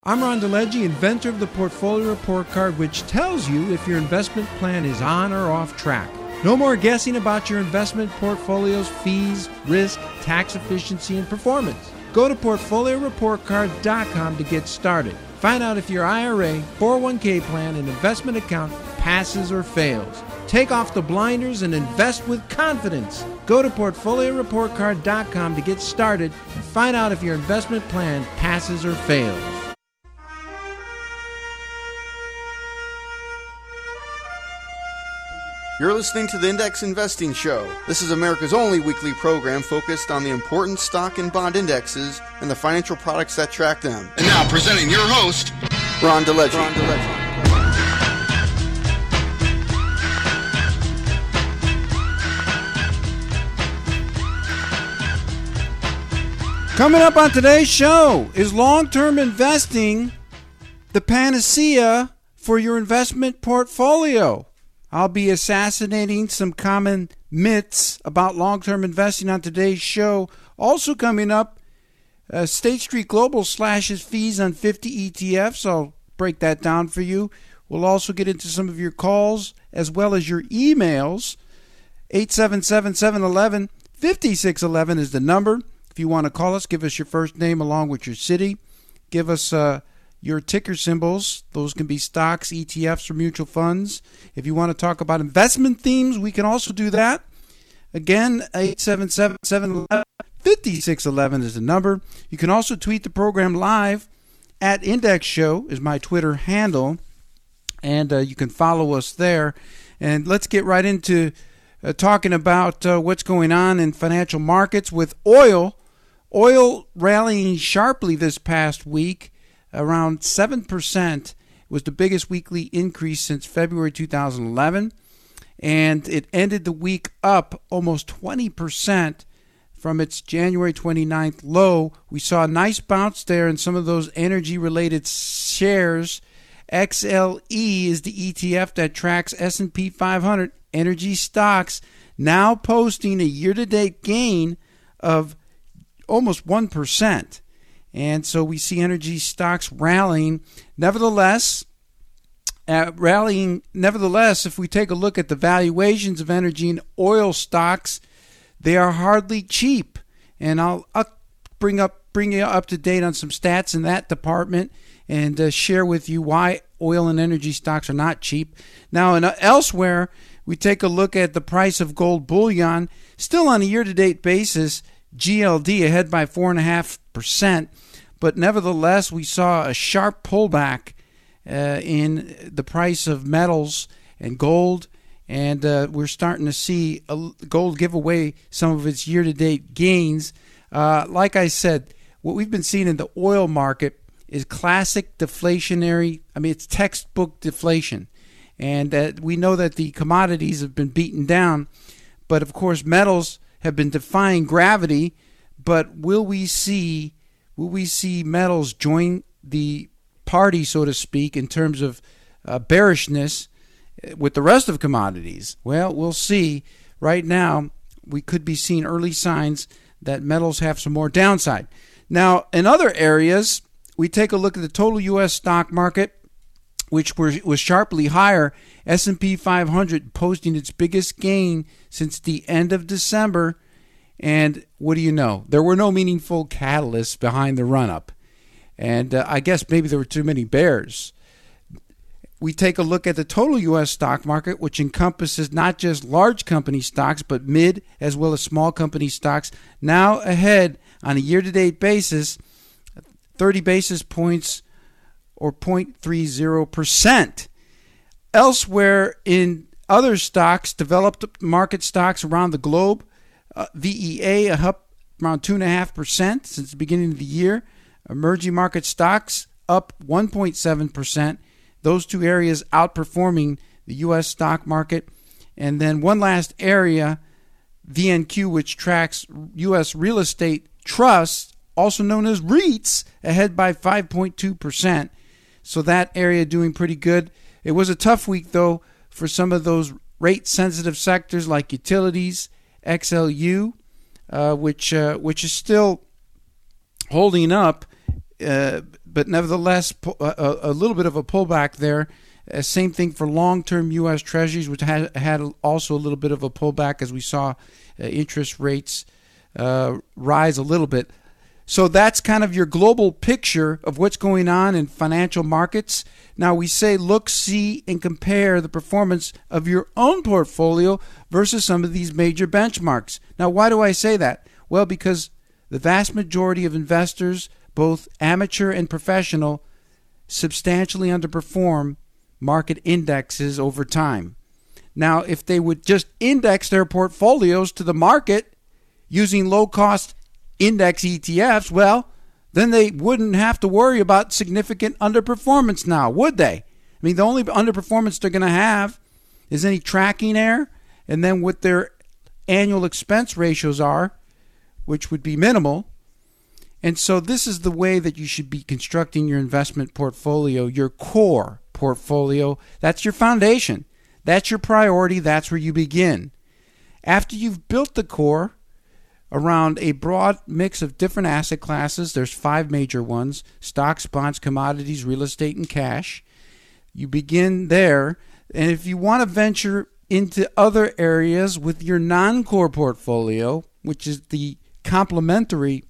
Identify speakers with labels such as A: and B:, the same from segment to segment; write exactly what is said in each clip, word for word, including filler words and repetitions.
A: I'm Ron DeLegge, inventor of the Portfolio Report Card, which tells you if your investment plan is on or off track. No more guessing about your investment portfolio's fees, risk, tax efficiency, and performance. Go to portfolio report card dot com to get started. Find out if your I R A, four oh one k plan, and investment account passes or fails. Take off the blinders and invest with confidence. Go to portfolio report card dot com to get started and find out if your investment plan passes or fails.
B: You're listening to the Index Investing Show. This is America's only weekly program focused on the important stock and bond indexes and the financial products that track them.
C: And now presenting your host,
B: Ron DeLegge. Ron DeLegge.
A: Coming up on today's show, is long-term investing the panacea for your investment portfolio? I'll be assassinating some common myths about long-term investing on today's show. Also coming up, uh, State Street Global slashes fees on fifty E T Fs. I'll break that down for you. We'll also get into some of your calls as well as your emails. eight seven seven, seven one one, five six one one is the number. If you want to call us, give us your first name along with your city. Give us uh, your ticker symbols. Those can be stocks, E T Fs, or mutual funds. If you want to talk about investment themes, we can also do that. Again, eight seven seven, seven one one, five six one one is the number. You can also tweet the program live at Index Show is my Twitter handle, and uh, you can follow us there. And let's get right into uh, talking about uh, what's going on in financial markets with oil. Oil rallying sharply this past week. Around seven percent was the biggest weekly increase since February two thousand eleven, and it ended the week up almost twenty percent from its January twenty-ninth low. We saw a nice bounce there in some of those energy-related shares. X L E is the E T F that tracks S and P five hundred energy stocks, now posting a year-to-date gain of almost one percent. And so we see energy stocks rallying. Nevertheless, uh, rallying. Nevertheless, if we take a look at the valuations of energy and oil stocks, they are hardly cheap. And I'll, I'll bring up bring you up to date on some stats in that department and uh, share with you why oil and energy stocks are not cheap. Now, in, uh, elsewhere, we take a look at the price of gold bullion. Still on a year-to-date basis, G L D ahead by four point five percent. But nevertheless, we saw a sharp pullback uh, in the price of metals and gold, and uh, we're starting to see a, gold give away some of its year-to-date gains. Uh, like I said, what we've been seeing in the oil market is classic deflationary. I mean, it's textbook deflation, and uh, we know that the commodities have been beaten down, but of course, metals have been defying gravity. But will we see? Will we see metals join the party, so to speak, in terms of uh, bearishness with the rest of commodities? Well, we'll see. Right now, we could be seeing early signs that metals have some more downside. Now, in other areas, we take a look at the total U S stock market, which were, was sharply higher. S and P five hundred posting its biggest gain since the end of December. And what do you know? There were no meaningful catalysts behind the run-up. And uh, I guess maybe there were too many bears. We take a look at the total U S stock market, which encompasses not just large company stocks, but mid as well as small company stocks, now ahead on a year-to-date basis, thirty basis points or zero point three zero percent. Elsewhere in other stocks, developed market stocks around the globe, Uh, V E A up around two point five percent since the beginning of the year. Emerging market stocks up one point seven percent. Those two areas outperforming the U S stock market. And then one last area, V N Q, which tracks U S real estate trusts, also known as REITs, ahead by five point two percent. So that area doing pretty good. It was a tough week, though, for some of those rate-sensitive sectors like utilities, X L U, uh, which uh, which is still holding up. Uh, but nevertheless, a, a little bit of a pullback there. Uh, same thing for long-term U S Treasuries, which had, had also a little bit of a pullback as we saw uh, interest rates uh, rise a little bit. So that's kind of your global picture of what's going on in financial markets. Now we say look, see, and compare the performance of your own portfolio versus some of these major benchmarks. Now why do I say that? Well, because the vast majority of investors, both amateur and professional, substantially underperform market indexes over time. Now, if they would just index their portfolios to the market using low-cost index E T Fs, well, then they wouldn't have to worry about significant underperformance now, would they? I mean, the only underperformance they're going to have is any tracking error, and then what their annual expense ratios are, which would be minimal. And so this is the way that you should be constructing your investment portfolio, your core portfolio. That's your foundation. That's your priority. That's where you begin. After you've built the core around a broad mix of different asset classes, there's five major ones: stocks, bonds, commodities, real estate, and cash. You begin there. And if you want to venture into other areas with your non-core portfolio, which is the complementary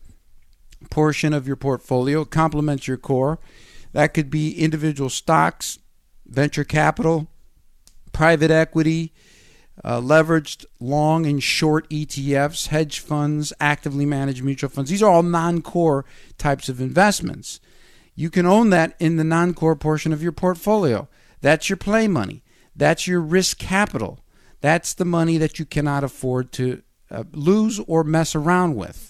A: portion of your portfolio, complements your core, that could be individual stocks, venture capital, private equity, uh, leveraged long and short E T Fs, hedge funds, actively managed mutual funds. These are all non-core types of investments. You can own that in the non-core portion of your portfolio. That's your play money. That's your risk capital. That's the money that you cannot afford to uh, lose or mess around with.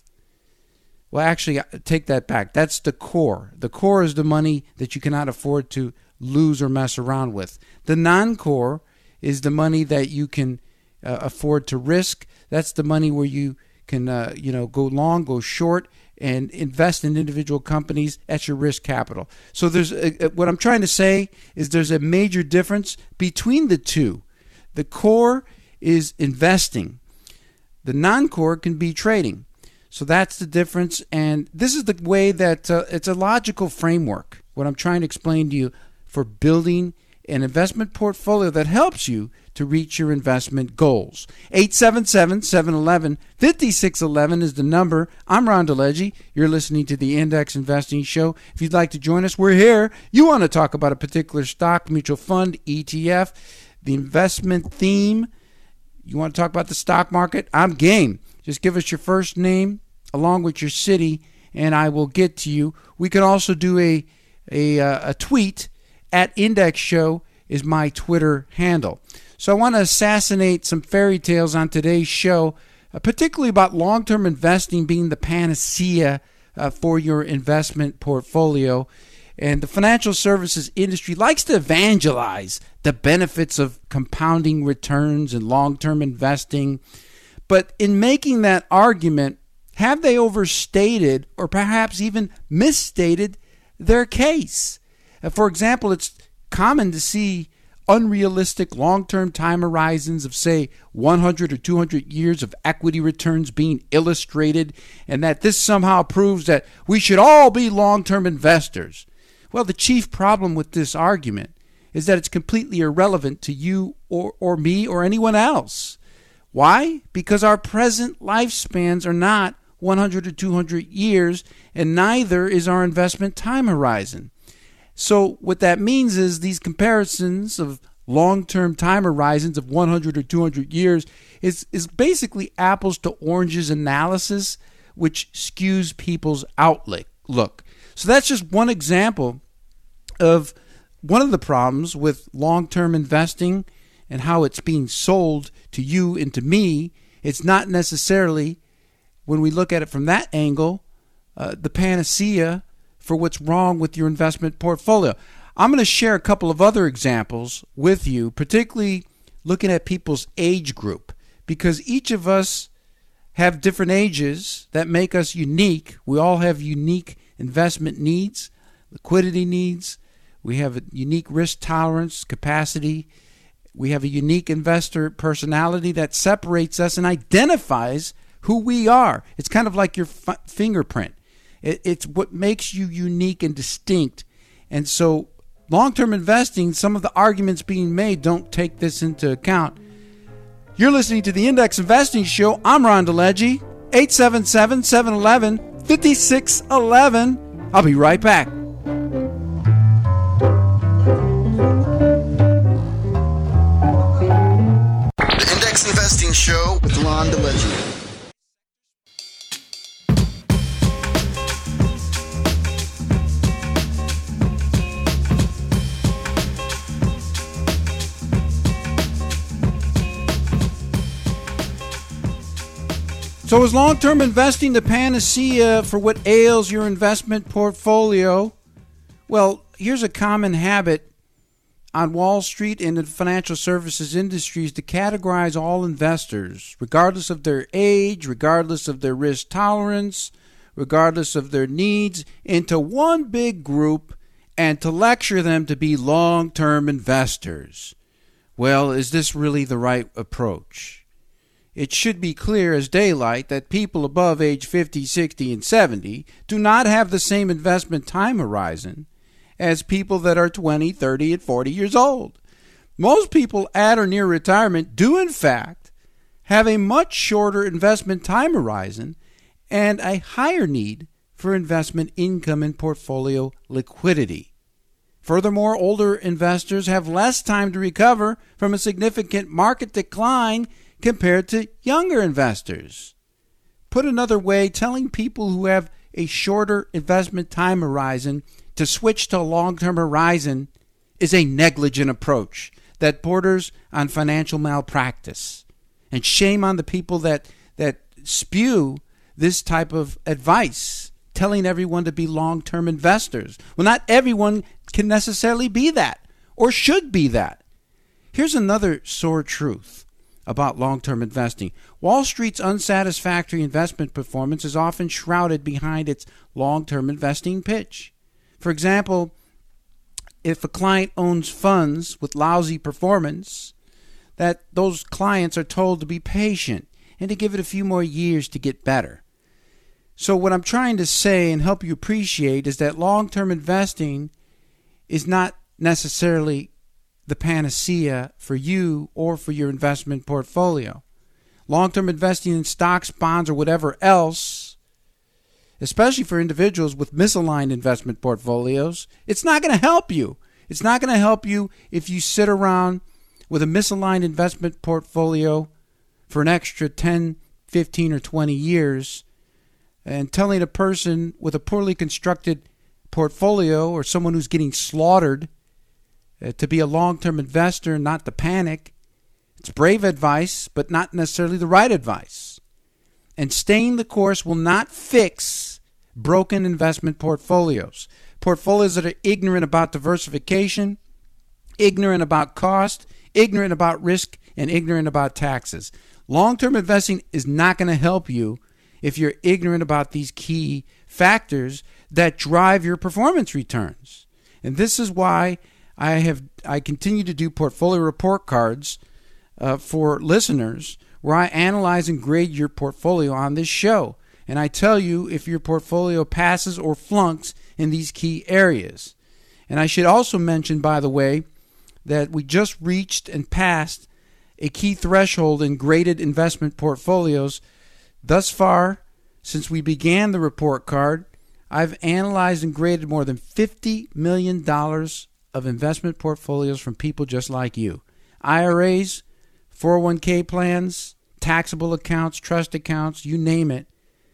A: Well, actually, take that back. That's the core. The core is the money that you cannot afford to lose or mess around with. The non-core is the money that you can uh, afford to risk. That's the money where you can, uh, you know, go long, go short, and invest in individual companies. That's your risk capital. So there's a, what I'm trying to say is there's a major difference between the two. The core is investing. The non-core can be trading. So that's the difference, and this is the way that uh, it's a logical framework, what I'm trying to explain to you, for building an investment portfolio that helps you to reach your investment goals. eight seven seven, seven one one, five six one one is the number. I'm Ron DeLegge. You're listening to the Index Investing Show. If you'd like to join us, we're here. You want to talk about a particular stock, mutual fund, E T F, the investment theme. You want to talk about the stock market? I'm game. Just give us your first name along with your city, and I will get to you. We can also do a a, a tweet at Index Show is my Twitter handle. So I want to assassinate some fairy tales on today's show, uh, particularly about long-term investing being the panacea uh, for your investment portfolio. And the financial services industry likes to evangelize the benefits of compounding returns and long-term investing. But in making that argument, have they overstated or perhaps even misstated their case? Uh, for example, it's common to see unrealistic long-term time horizons of, say, one hundred or two hundred years of equity returns being illustrated, and that this somehow proves that we should all be long-term investors. Well, the chief problem with this argument is that it's completely irrelevant to you or, or me or anyone else. Why? Because our present lifespans are not one hundred or two hundred years, and neither is our investment time horizon. So what that means is these comparisons of long-term time horizons of one hundred or two hundred years is, is basically apples to oranges analysis, which skews people's outlook. So that's just one example of one of the problems with long-term investing and how it's being sold to you and to me. It's not necessarily, when we look at it from that angle, uh, the panacea for what's wrong with your investment portfolio. I'm going to share a couple of other examples with you, particularly looking at people's age group, because each of us have different ages that make us unique. We all have unique investment needs, liquidity needs. We have a unique risk tolerance, capacity. We have a unique investor personality that separates us and identifies who we are. It's kind of like your f- fingerprint. It, it's what makes you unique and distinct. And so long-term investing, some of the arguments being made don't take this into account. You're listening to the Index Investing Show. I'm Ron DeLegge. eight seven seven, seven one one, five six one one. I'll be right back.
B: The Index Investing Show with Ron DeLegge.
A: So is long-term investing the panacea for what ails your investment portfolio? Well, here's a common habit on Wall Street and in the financial services industries to categorize all investors, regardless of their age, regardless of their risk tolerance, regardless of their needs, into one big group and to lecture them to be long-term investors. Well, is this really the right approach? It should be clear as daylight that people above age fifty, sixty, and seventy do not have the same investment time horizon as people that are twenty, thirty, and forty years old. Most people at or near retirement do, in fact, have a much shorter investment time horizon and a higher need for investment income and portfolio liquidity. Furthermore, older investors have less time to recover from a significant market decline compared to younger investors. Put another way, telling people who have a shorter investment time horizon to switch to a long-term horizon is a negligent approach that borders on financial malpractice. And shame on the people that, that spew this type of advice, telling everyone to be long-term investors. Well, not everyone can necessarily be that or should be that. Here's another sore truth about long-term investing. Wall Street's unsatisfactory investment performance is often shrouded behind its long-term investing pitch. For example, if a client owns funds with lousy performance, that those clients are told to be patient and to give it a few more years to get better. So what I'm trying to say and help you appreciate is that long-term investing is not necessarily the panacea for you or for your investment portfolio. Long-term investing in stocks, bonds, or whatever else, especially for individuals with misaligned investment portfolios, it's not going to help you. It's not going to help you if you sit around with a misaligned investment portfolio for an extra ten, fifteen, or twenty years and telling a person with a poorly constructed portfolio or someone who's getting slaughtered Uh, to be a long-term investor and not to panic. It's brave advice, but not necessarily the right advice. And staying the course will not fix broken investment portfolios. Portfolios that are ignorant about diversification, ignorant about cost, ignorant about risk, and ignorant about taxes. Long-term investing is not going to help you if you're ignorant about these key factors that drive your performance returns. And this is why I have I continue to do portfolio report cards uh, for listeners where I analyze and grade your portfolio on this show. And I tell you if your portfolio passes or flunks in these key areas. And I should also mention, by the way, that we just reached and passed a key threshold in graded investment portfolios. Thus far, since we began the report card, I've analyzed and graded more than fifty million dollars of investment portfolios from people just like you. I R As, four oh one k plans, taxable accounts, trust accounts, you name it.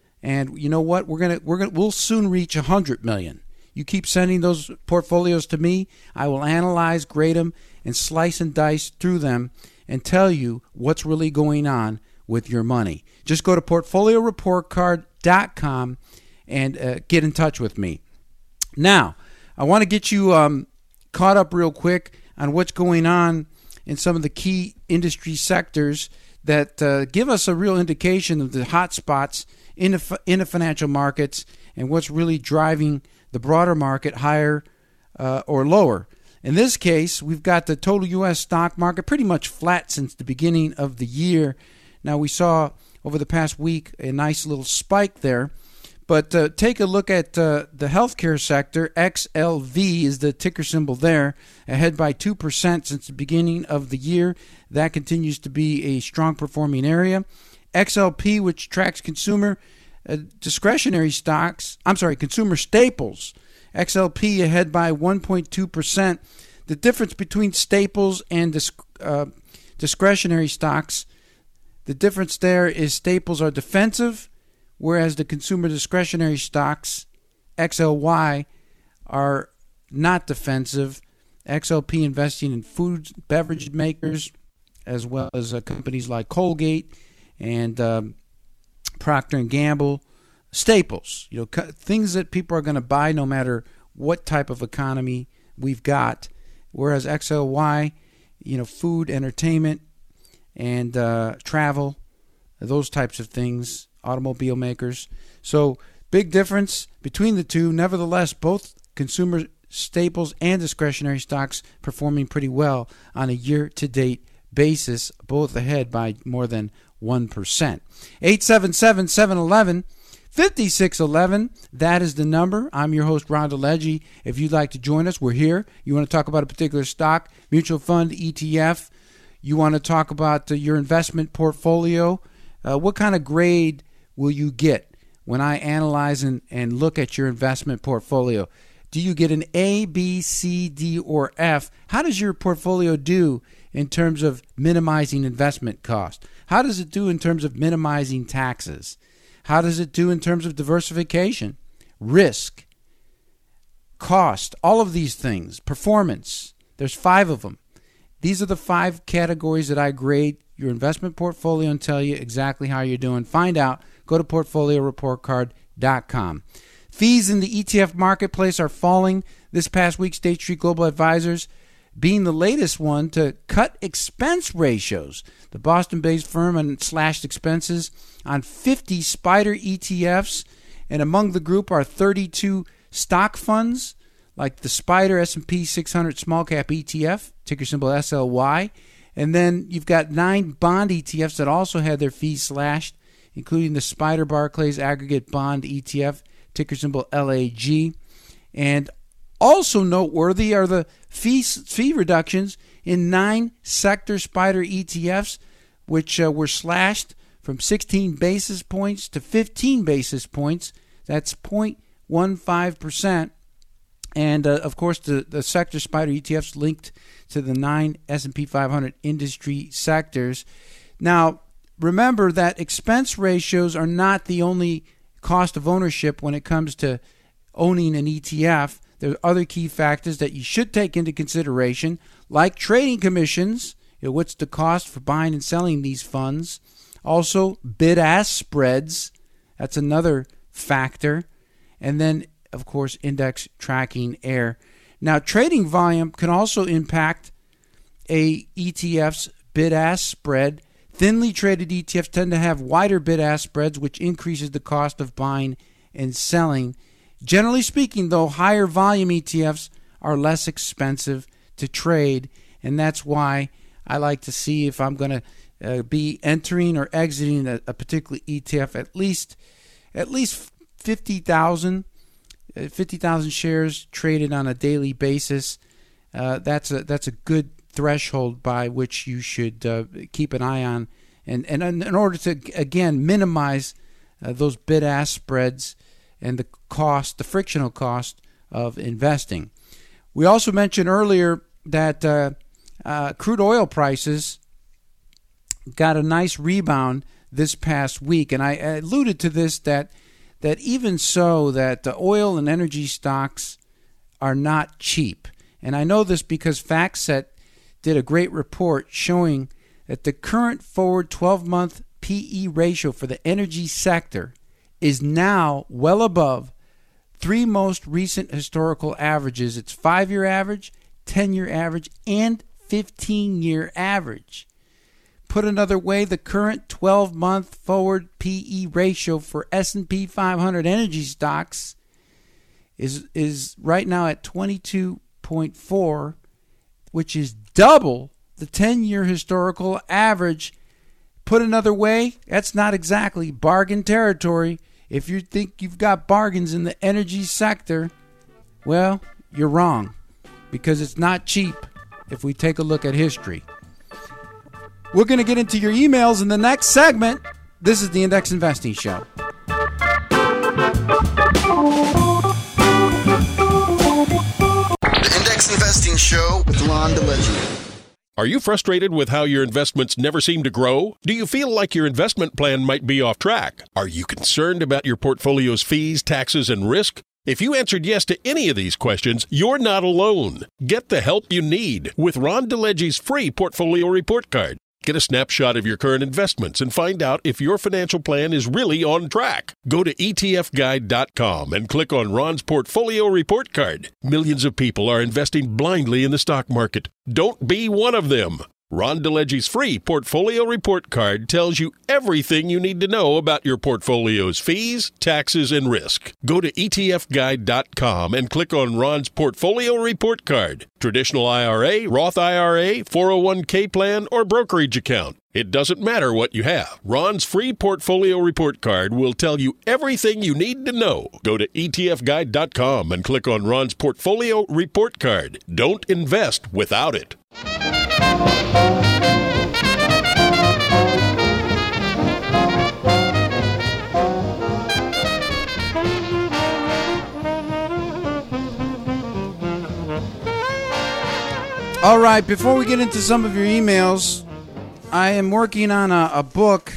A: And you know what? We're gonna we're gonna we'll soon reach a hundred million. You keep sending those portfolios to me, I will analyze, grade them, and slice and dice through them and tell you what's really going on with your money. Just go to portfolio report card dot com and uh, get in touch with me. Now, I want to get you um, caught up real quick on what's going on in some of the key industry sectors that uh, give us a real indication of the hot spots in the, in the financial markets and what's really driving the broader market higher uh, or lower. In this case, we've got the total U S stock market pretty much flat since the beginning of the year. Now, we saw over the past week a nice little spike there, But uh, take a look at uh, the healthcare sector. X L V is the ticker symbol there, ahead by two percent since the beginning of the year. That continues to be a strong performing area. X L P, which tracks consumer uh, discretionary stocks, I'm sorry, consumer staples. X L P ahead by one point two percent. The difference between staples and disc, uh, discretionary stocks, the difference there is staples are defensive, whereas the consumer discretionary stocks, X L Y, are not defensive. X L P investing in food, beverage makers, as well as uh, companies like Colgate and um, Procter and Gamble. Staples, you know, co- things that people are going to buy no matter what type of economy we've got. Whereas X L Y, you know, food, entertainment, and uh, travel, those types of things, automobile makers. So big difference between the two. Nevertheless, both consumer staples and discretionary stocks performing pretty well on a year-to-date basis, both ahead by more than one percent. eight seven seven, seven one one, five six one one. That is the number. I'm your host, Ron DeLegge. If you'd like to join us, we're here. You want to talk about a particular stock, mutual fund, E T F. You want to talk about uh, your investment portfolio. Uh, what kind of grade will you get when I analyze and, and look at your investment portfolio? Do you get an A, B, C, D, or F? How does your portfolio do in terms of minimizing investment cost? How does it do in terms of minimizing taxes? How does it do in terms of diversification, risk, cost, all of these things, performance? There's five of them. These are the five categories that I grade your investment portfolio and tell you exactly how you're doing. Find out. Go to portfolio report card dot com. Fees in the E T F marketplace are falling. This past week, State Street Global Advisors being the latest one to cut expense ratios. The Boston-based firm slashed expenses on fifty SPDR E T Fs, and among the group are thirty-two stock funds, like the SPDR S and P six hundred Small Cap E T F, ticker symbol S L Y, and then you've got nine bond E T Fs that also had their fees slashed, including the SPDR Barclays Aggregate Bond E T F, ticker symbol L A G. And also noteworthy are the fee, fee reductions in nine sector SPDR E T Fs, which uh, were slashed from sixteen basis points to fifteen basis points. That's zero point one five percent. And, uh, of course, the, the sector SPDR E T Fs linked to the nine S and P five hundred industry sectors. Now, remember that expense ratios are not the only cost of ownership when it comes to owning an E T F. There are other key factors that you should take into consideration, like trading commissions. You know, what's the cost for buying and selling these funds? Also, bid-ask spreads. That's another factor. And then, of course, index tracking error. Now, trading volume can also impact a E T F's bid-ask spread. Thinly traded E T Fs tend to have wider bid-ask spreads, which increases the cost of buying and selling. Generally speaking, though, higher volume E T Fs are less expensive to trade, and that's why I like to see if I'm going to uh, be entering or exiting a, a particular E T F at least at least fifty thousand fifty thousand shares traded on a daily basis. Uh, that's a that's a good threshold by which you should uh, keep an eye on, and and in order to again minimize uh, those bid-ask spreads and the cost, the frictional cost of investing. We also mentioned earlier that uh, uh, crude oil prices got a nice rebound this past week, and I alluded to this that that even so, that the oil and energy stocks are not cheap. And I know this because FactSet did a great report showing that the current forward twelve-month P E ratio for the energy sector is now well above three most recent historical averages. It's five-year average, ten-year average, and fifteen-year average. Put another way, the current twelve-month forward P E ratio for S and P five hundred energy stocks is is right now at twenty-two point four, which is double the ten-year historical average. Put another way, that's not exactly bargain territory If you think you've got bargains in the energy sector, well, you're wrong, because it's not cheap if we take a look at history. We're going to get into your emails in the next segment. This is the Index Investing Show.
B: The Index Investing Show with Ron DeLegge.
D: Are you frustrated with how your investments never seem to grow? Do you feel like your investment plan might be off track? Are you concerned about your portfolio's fees, taxes, and risk? If you answered yes to any of these questions, you're not alone. Get the help you need with Ron DeLegge's free portfolio report card. Get a snapshot of your current investments and find out if your financial plan is really on track. Go to E T F guide dot com and click on Ron's Portfolio Report Card. Millions of people are investing blindly in the stock market. Don't be one of them. Ron DeLegge's free Portfolio Report Card tells you everything you need to know about your portfolio's fees, taxes, and risk. Go to E T F guide dot com and click on Ron's Portfolio Report Card. Traditional I R A, Roth I R A, four oh one k plan, or brokerage account. It doesn't matter what you have. Ron's free Portfolio Report Card will tell you everything you need to know. Go to E T F guide dot com and click on Ron's Portfolio Report Card. Don't invest without it.
A: All right, before we get into some of your emails, I am working on a, a book,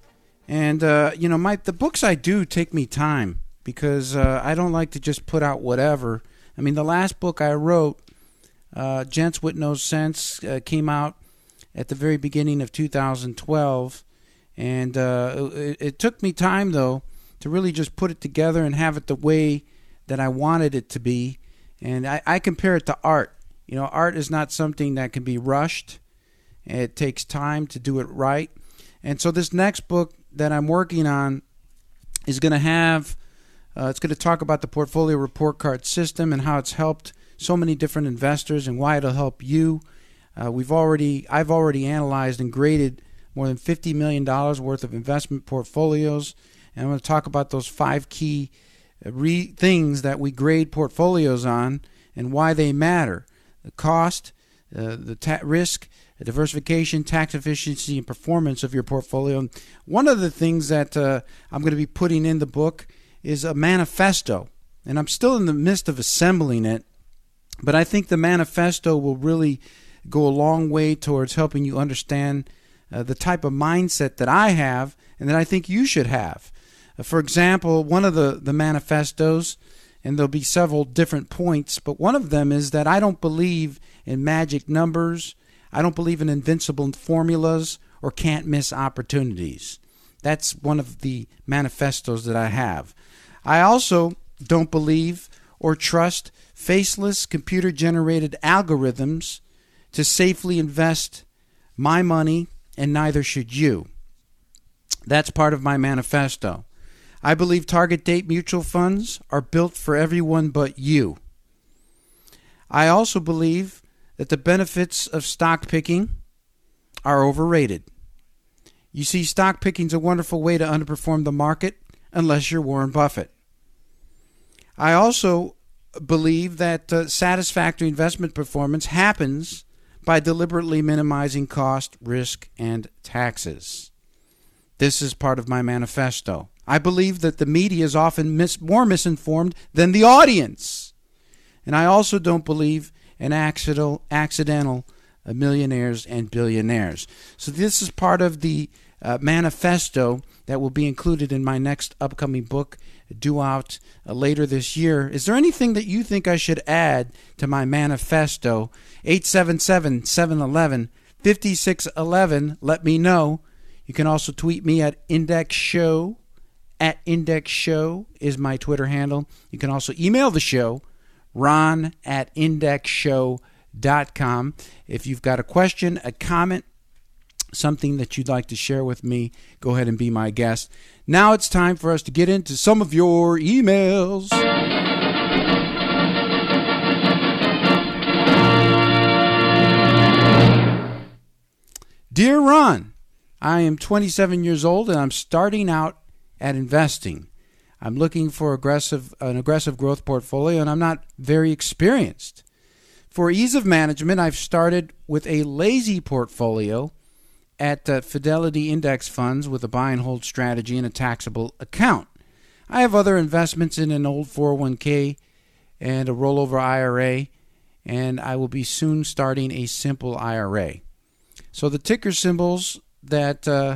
A: and uh, you know, my the books I do take me time, because uh, I don't like to just put out whatever. I mean, the last book I wrote, uh, Gents with No Sense, uh, came out at the very beginning of two thousand twelve, and uh, it, it took me time, though, to really just put it together and have it the way that I wanted it to be. And I, I compare it to art. You know, art is not something that can be rushed. It takes time to do it right. And so this next book that I'm working on is going to have, uh, it's going to talk about the portfolio report card system and how it's helped so many different investors and why it'll help you. Uh, we've already, I've already analyzed and graded more than fifty million dollars worth of investment portfolios. And I'm going to talk about those five key re- things that we grade portfolios on and why they matter. The cost, uh, the ta- risk, the diversification, tax efficiency, and performance of your portfolio. One of the things that uh, I'm going to be putting in the book is a manifesto, and I'm still in the midst of assembling it, but I think the manifesto will really go a long way towards helping you understand uh, the type of mindset that I have and that I think you should have. Uh, for example, one of the, the manifestos, and there'll be several different points, but one of them is that I don't believe in magic numbers. I don't believe in invincible formulas or can't miss opportunities. That's one of the manifestos that I have. I also don't believe or trust faceless computer-generated algorithms to safely invest my money, and neither should you. That's part of my manifesto. I believe target date mutual funds are built for everyone but you. I also believe that the benefits of stock picking are overrated. You see, stock picking is a wonderful way to underperform the market unless you're Warren Buffett. I also believe that uh, satisfactory investment performance happens by deliberately minimizing cost, risk, and taxes. This is part of my manifesto. I believe that the media is often mis- more misinformed than the audience. And I also don't believe in accidental, accidental uh, millionaires and billionaires. So this is part of the uh, manifesto that will be included in my next upcoming book, due out uh, later this year. Is there anything that you think I should add to my manifesto? eight seven seven, seven one one, five six one one. Let me know. You can also tweet me at Index Show. At Index Show is my Twitter handle. You can also email the show, ron at index show dot com. If you've got a question, a comment, something that you'd like to share with me, go ahead and be my guest. Now it's time for us to get into some of your emails. Dear Ron, I am twenty-seven years old and I'm starting out at investing. I'm looking for aggressive an aggressive growth portfolio, and I'm not very experienced. For ease of management, I've started with a lazy portfolio at uh, Fidelity Index Funds with a buy and hold strategy and a taxable account. I have other investments in an old four oh one k and a rollover I R A, and I will be soon starting a simple I R A. So the ticker symbols that uh,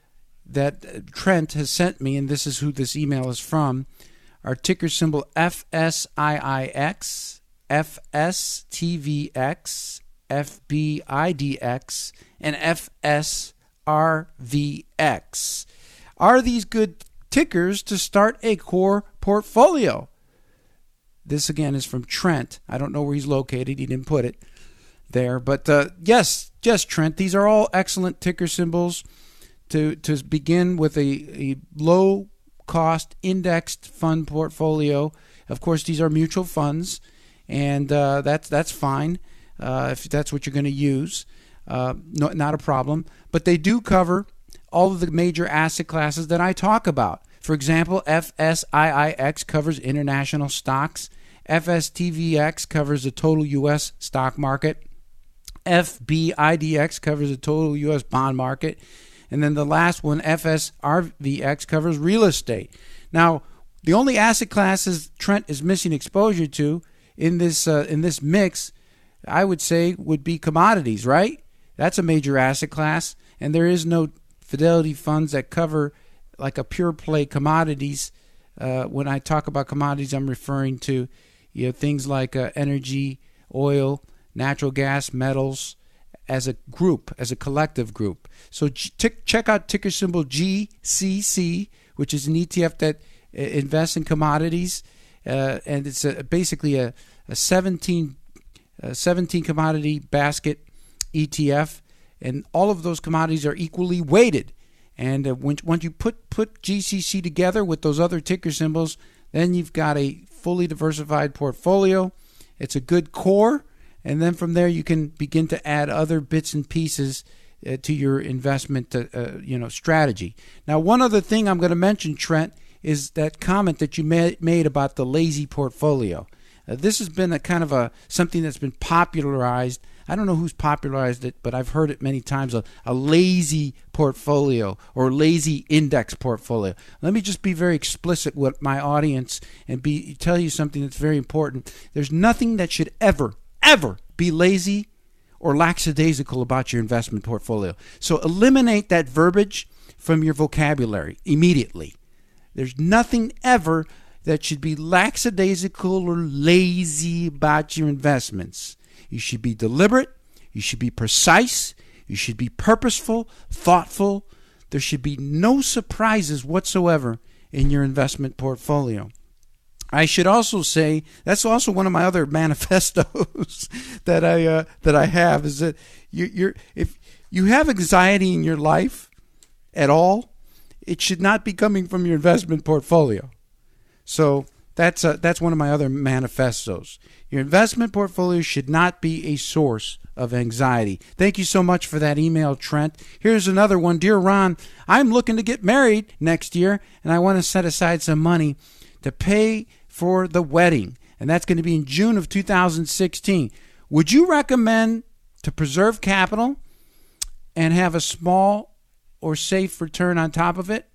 A: that Trent has sent me, and this is who this email is from, are ticker symbol F S I I X, F S T V X, F B I D X, and F S R V X. Are these good tickers to start a core portfolio? This again is from Trent. I don't know where he's located. He didn't put it there. But uh, yes, yes, Trent, these are all excellent ticker symbols to, to begin with a, a low-cost indexed fund portfolio. Of course, these are mutual funds, and uh, that's, that's fine uh, if that's what you're going to use. Uh, no, not a problem. But they do cover all of the major asset classes that I talk about. For example, F S I I X covers international stocks. F S T V X covers the total U S stock market. F B I D X covers the total U S bond market. And then the last one, F S R V X, covers real estate. Now, the only asset classes Trent is missing exposure to in this uh, in this mix, I would say, would be commodities, right? That's a major asset class, and there is no Fidelity funds that cover like a pure play commodities. Uh, when I talk about commodities, I'm referring to you know things like uh, energy, oil, natural gas, metals, as a group, as a collective group. So t- check out ticker symbol G C C, which is an E T F that uh, invests in commodities, uh, and it's a, basically a, a seventeen, uh, seventeen commodity basket E T F, and all of those commodities are equally weighted. And uh, when, once you put, put G C C together with those other ticker symbols, then you've got a fully diversified portfolio. It's a good core, and then from there you can begin to add other bits and pieces uh, to your investment uh, uh, you know, strategy. Now, one other thing I'm going to mention, Trent, is that comment that you ma- made about the lazy portfolio. Uh, this has been a kind of a something that's been popularized. I don't know who's popularized it, but I've heard it many times, a, a lazy portfolio or lazy index portfolio. Let me just be very explicit with my audience and be tell you something that's very important. There's nothing that should ever, ever be lazy or lackadaisical about your investment portfolio. So eliminate that verbiage from your vocabulary immediately. There's nothing ever that should be lackadaisical or lazy about your investments. You should be deliberate. You should be precise. You should be purposeful, thoughtful. There should be no surprises whatsoever in your investment portfolio. I should also say that's also one of my other manifestos that I uh, that I have is that you, you're if you have anxiety in your life at all, it should not be coming from your investment portfolio. So that's uh, that's one of my other manifestos. Your investment portfolio should not be a source of anxiety. Thank you so much for that email, Trent. Here's another one. Dear Ron, I'm looking to get married next year, and I want to set aside some money to pay for the wedding, and that's going to be in June of two thousand sixteen. Would you recommend to preserve capital and have a small or safe return on top of it?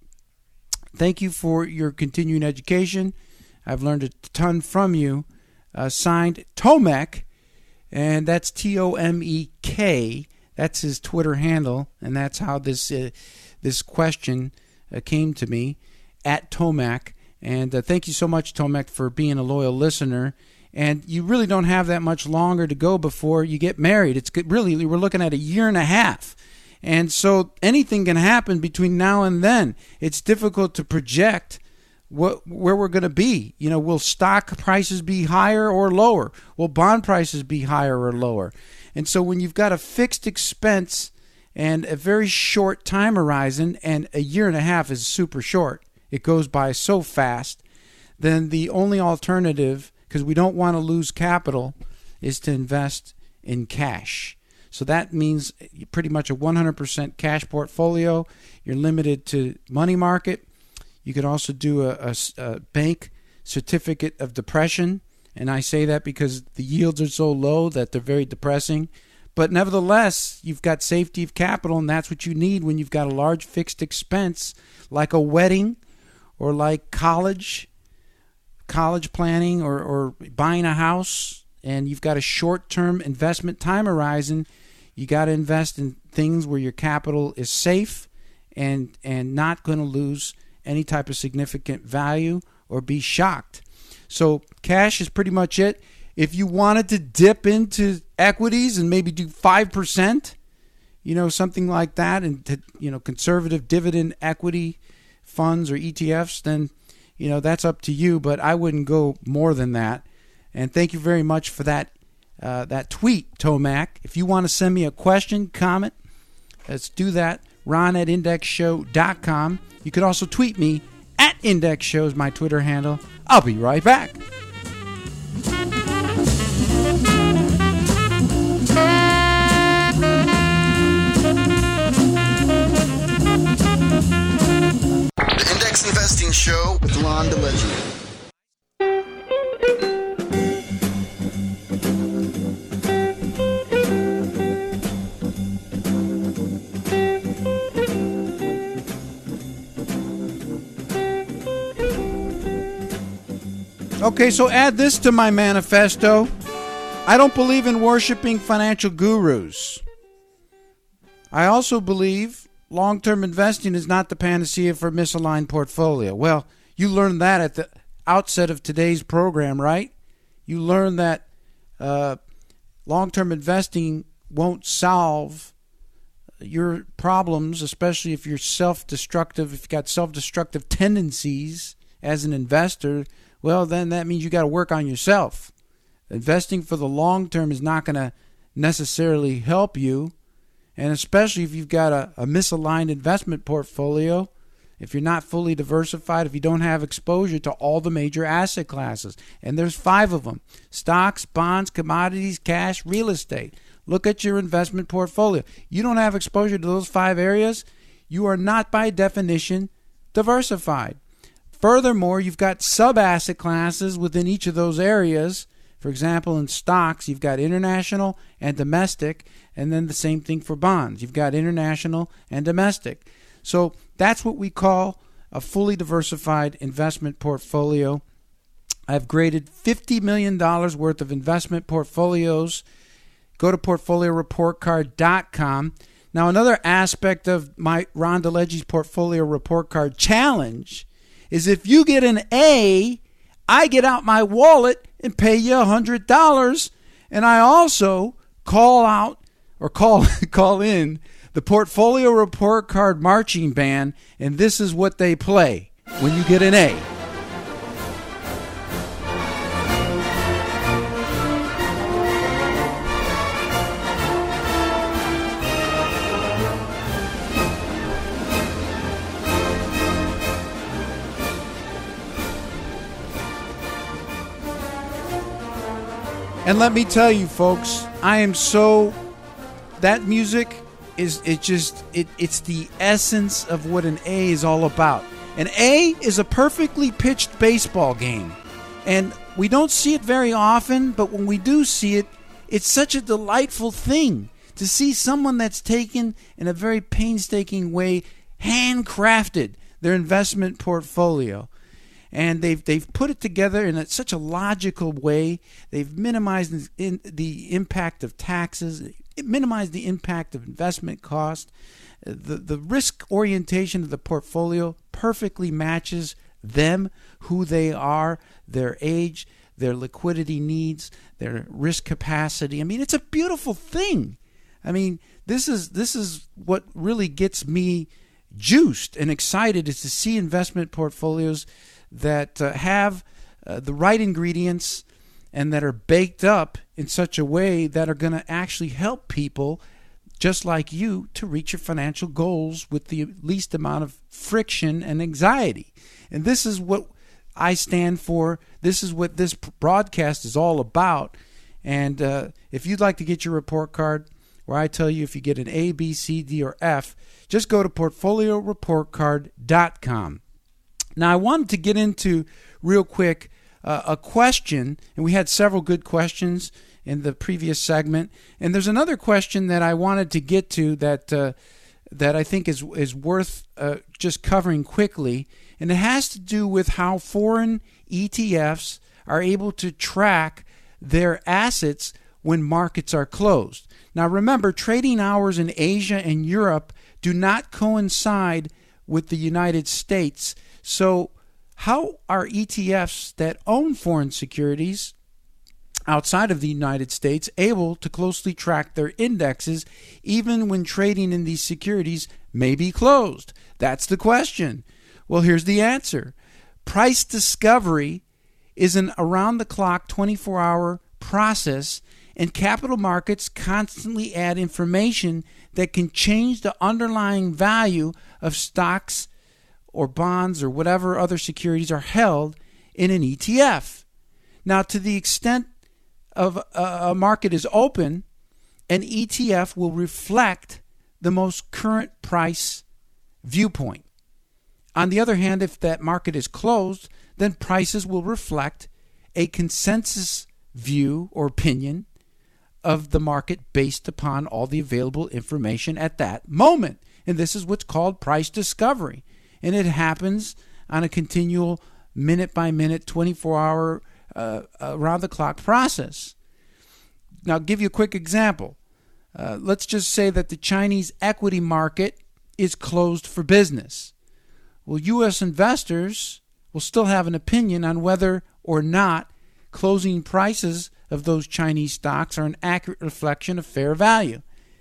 A: Thank you for your continuing education. I've learned a ton from you. Uh, signed, Tomek, and that's T O M E K. That's his Twitter handle, and that's how this uh, this question uh, came to me, at Tomek. And uh, thank you so much, Tomek, for being a loyal listener. And you really don't have that much longer to go before you get married. It's good, really, we're looking at a year and a half. And so anything can happen between now and then. It's difficult to project what where we're going to be. You know, will stock prices be higher or lower? Will bond prices be higher or lower? And so when you've got a fixed expense and a very short time horizon, and a year and a half is super short, it goes by so fast, then the only alternative, because we don't want to lose capital, is to invest in cash. So that means pretty much a one hundred percent cash portfolio. You're limited to money market. You could also do a, a, a bank certificate of depression, and I say that because the yields are so low that they're very depressing. But nevertheless, you've got safety of capital, and that's what you need when you've got a large fixed expense like a wedding or like college, college planning or, or buying a house, and you've got a short-term investment time horizon. You got to invest in things where your capital is safe and and not going to lose any type of significant value or be shocked. So cash is pretty much it. If you wanted to dip into equities and maybe do five percent, you know, something like that, and to, you know, conservative dividend equity funds or E T Fs, then, you know, that's up to you, but I wouldn't go more than that. And thank you very much for that uh, that tweet, Tomac. If you want to send me a question, comment, let's do that. Ron at index show dot com. You could also tweet me at IndexShow is my Twitter handle. I'll be right back.
B: The Index Investing Show with Ron DeLegge.
A: Okay, so add this to my manifesto. I don't believe in worshiping financial gurus. I also believe long-term investing is not the panacea for misaligned portfolio. Well, you learned that at the outset of today's program, right? You learned that uh, long-term investing won't solve your problems, especially if you're self-destructive, if you've got self-destructive tendencies as an investor. Well, then that means you got to work on yourself. Investing for the long term is not going to necessarily help you, and especially if you've got a, a misaligned investment portfolio, if you're not fully diversified, if you don't have exposure to all the major asset classes. And there's five of them: stocks, bonds, commodities, cash, real estate. Look at your investment portfolio. You don't have exposure to those five areas, you are not by definition diversified. Furthermore, you've got sub-asset classes within each of those areas. For example, in stocks, you've got international and domestic, and then the same thing for bonds. You've got international and domestic. So that's what we call a fully diversified investment portfolio. I've graded fifty million dollars worth of investment portfolios. Go to portfolio report card dot com. Now, another aspect of my Ron DeLegge's Portfolio Report Card Challenge is if you get an A, I get out my wallet and pay you one hundred dollars, and I also call out or call call in the Portfolio Report Card Marching Band, and this is what they play when you get an A. And let me tell you, folks, I am so, that music is, it just, it, it's the essence of what an A is all about. An A is a perfectly pitched baseball game. And we don't see it very often, but when we do see it, it's such a delightful thing to see someone that's taken in a very painstaking way, handcrafted their investment portfolio. And they've they've put it together in a, such a logical way. They've minimized in, the impact of taxes, minimized the impact of investment cost. The the risk orientation of the portfolio perfectly matches them, who they are, their age, their liquidity needs, their risk capacity. I mean, it's a beautiful thing. I mean, this is this is what really gets me juiced and excited, is to see investment portfolios that uh, have uh, the right ingredients and that are baked up in such a way that are going to actually help people just like you to reach your financial goals with the least amount of friction and anxiety. And this is what I stand for. This is what this broadcast is all about. And uh, if you'd like to get your report card, where I tell you if you get an A, B, C, D, or F, just go to portfolio report card dot com. Now, I wanted to get into real quick uh, a question, and we had several good questions in the previous segment. And there's another question that I wanted to get to that uh, that I think is is worth uh, just covering quickly, and it has to do with how foreign E T Fs are able to track their assets when markets are closed. Now, remember, trading hours in Asia and Europe do not coincide with the United States. So how are E T Fs that own foreign securities outside of the United States able to closely track their indexes even when trading in these securities may be closed? That's the question. Well, here's the answer. Price discovery is an around-the-clock twenty-four hour process, and capital markets constantly add information that can change the underlying value of stocks or bonds or whatever other securities are held in an E T F. Now, to the extent of a market is open, an E T F will reflect the most current price viewpoint. On the other hand, if that market is closed, then prices will reflect a consensus view or opinion of the market based upon all the available information at that moment. And this is what's called price discovery. And it happens on a continual minute-by-minute, twenty-four hour, uh, around-the-clock process. Now, I'll give you a quick example. Uh, let's just say that the Chinese equity market is closed for business. Well, U S investors will still have an opinion on whether or not closing prices of those Chinese stocks are an accurate reflection of fair value.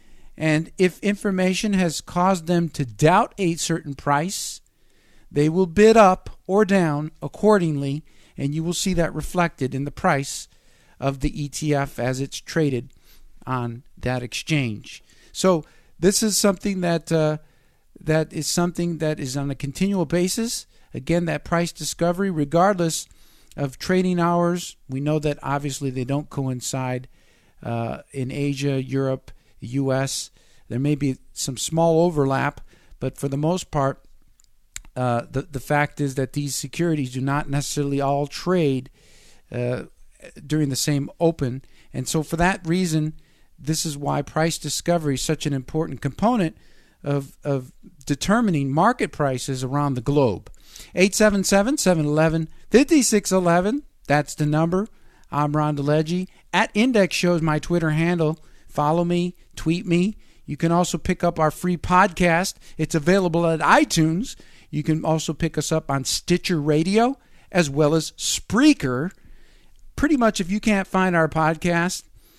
A: And if information has caused them to doubt a certain price, they will bid up or down accordingly, and you will see that reflected in the price of the E T F as it's traded on that exchange. So this is something that uh, that is something that is on a continual basis. Again, that price discovery, regardless of trading hours, we know that obviously they don't coincide uh, in Asia, Europe, the U S. There may be some small overlap, but for the most part, uh, the, the fact is that these securities do not necessarily all trade uh, during the same open. And so for that reason, this is why price discovery is such an important component of, of determining market prices around the globe. eight seven seven, seven one one, five six one one. That's the number. I'm Ron DeLegge. At Index Show is my Twitter handle. Follow me, tweet me. You can also pick up our free podcast. It's available at iTunes. You can also pick us up on Stitcher Radio as well as Spreaker. Pretty much if you can't find our podcast,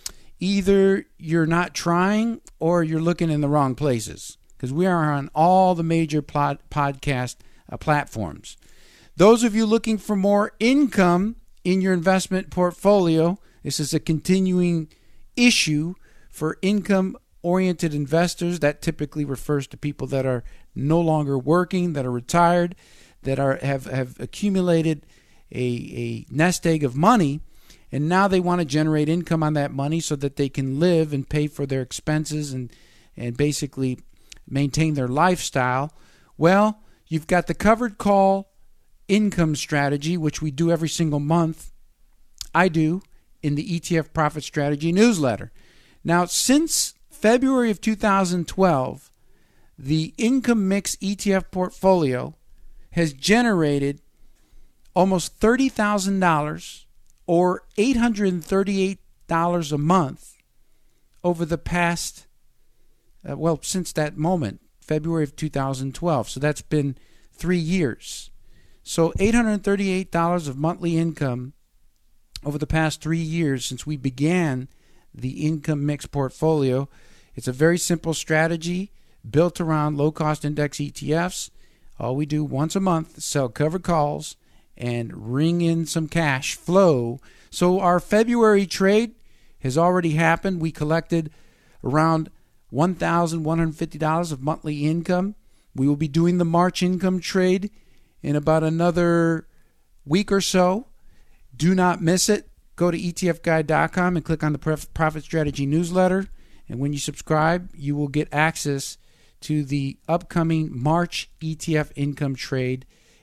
A: either you're not trying or you're looking in the wrong places, because we are on all the major pod- podcast uh, platforms. Those of you looking for more income in your investment portfolio, this is a continuing issue for income-oriented investors. That typically refers to people that are no longer working, that are retired, that are have, have accumulated a, a nest egg of money, and now they want to generate income on that money so that they can live and pay for their expenses and, and basically maintain their lifestyle. Well, you've got the covered call income strategy, which we do every single month. I do in the E T F Profit Strategy newsletter. Now, since February of two thousand twelve, the income mix E T F portfolio has generated almost thirty thousand dollars or eight hundred thirty-eight dollars a month over the past, uh, well, since that moment, February of two thousand twelve. So that's been three years. So eight hundred thirty-eight dollars of monthly income over the past three years since we began the income mix portfolio. It's a very simple strategy built around low-cost index E T Fs. All we do once a month is sell covered calls and ring in some cash flow. So our February trade has already happened. We collected around one thousand one hundred fifty dollars of monthly income. We will be doing the March income trade in about another week or so. Do not miss it. Go to E T F guide dot com and click on the Profit Strategy newsletter. And when you subscribe, you will get access to the upcoming March E T F income trade.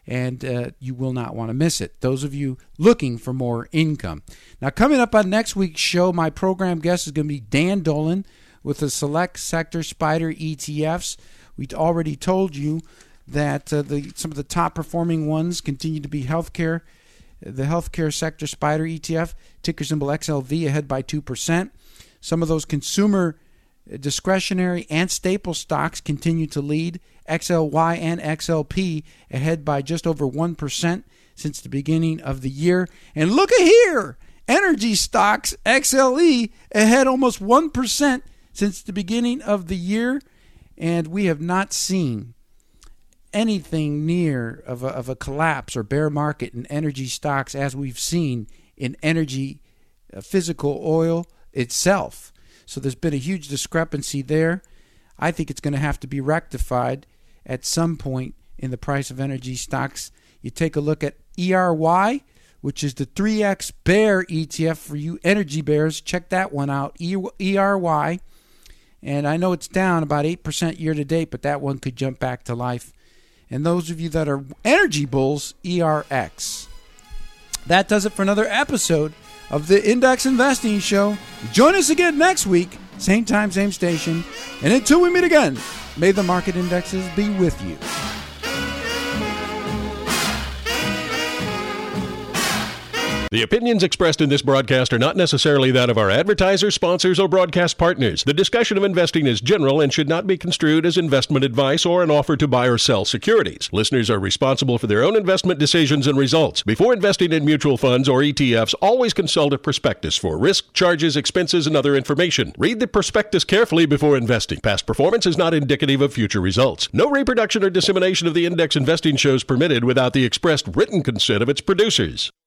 A: and uh, you will not want to miss it. Those of you looking for more income. Now, coming up on next week's show, my program guest is going to be Dan Dolan with the Select Sector SPDR E T Fs. We already told you that uh, the some of the top performing ones continue to be healthcare. The healthcare sector SPDR E T F, ticker symbol X L V, ahead by two percent. Some of those consumer discretionary and staple stocks continue to lead. X L Y and X L P ahead by just over one percent since the beginning of the year. And look at here, energy stocks, X L E, ahead almost one percent since the beginning of the year. And we have not seen anything near of a, of a collapse or bear market in energy stocks as we've seen in energy uh, physical oil itself. So there's been a huge discrepancy there. I think it's going to have to be rectified at some point in the price of energy stocks. You take a look at E R Y, which is the three X Bear E T F for you energy bears. Check that one out, E R Y. And I know it's down about eight percent year to date, but that one could jump back to life. And those of you that are energy bulls, E R X. That does it for another episode of the Index Investing Show. Join us again next week, same time, same station. And until we meet again, may the market indexes be with you.
D: The opinions expressed in this broadcast are not necessarily that of our advertisers, sponsors, or broadcast partners. The discussion of investing is general and should not be construed as investment advice or an offer to buy or sell securities. Listeners are responsible for their own investment decisions and results. Before investing in mutual funds or E T Fs, always consult a prospectus for risk, charges, expenses, and other information. Read the prospectus carefully before investing. Past performance is not indicative of future results. No reproduction or dissemination of the Index Investing Show is permitted without the expressed written consent of its producers.